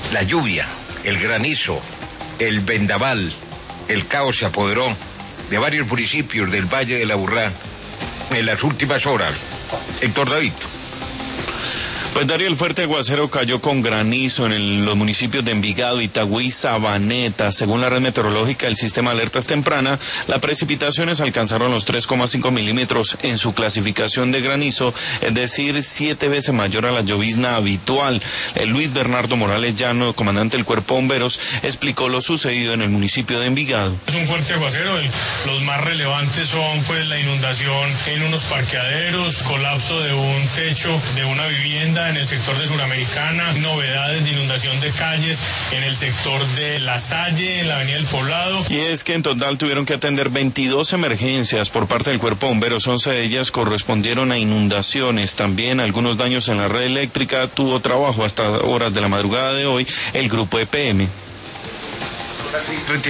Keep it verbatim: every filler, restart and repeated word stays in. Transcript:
La lluvia, el granizo, el vendaval, el caos se apoderó de varios municipios del Valle de la Aburrá en las últimas horas. Héctor David. Pues Darío, el fuerte aguacero cayó con granizo en el, los municipios de Envigado, Itagüí y Sabaneta. Según la red meteorológica del sistema de alertas temprana, las precipitaciones alcanzaron los tres coma cinco milímetros en su clasificación de granizo, es decir, siete veces mayor a la llovizna habitual. El Luis Bernardo Morales Llano, comandante del Cuerpo de Bomberos, explicó lo sucedido en el municipio de Envigado. Es un fuerte aguacero, el, los más relevantes son pues la inundación en unos parqueaderos, colapso de un techo de una vivienda en el sector de Suramericana, novedades de inundación de calles en el sector de La Salle, en la avenida del Poblado. Y es que en total tuvieron que atender veintidós emergencias por parte del Cuerpo de Bomberos, once de ellas correspondieron a inundaciones, también algunos daños en la red eléctrica. Tuvo trabajo hasta horas de la madrugada de hoy el grupo E P M.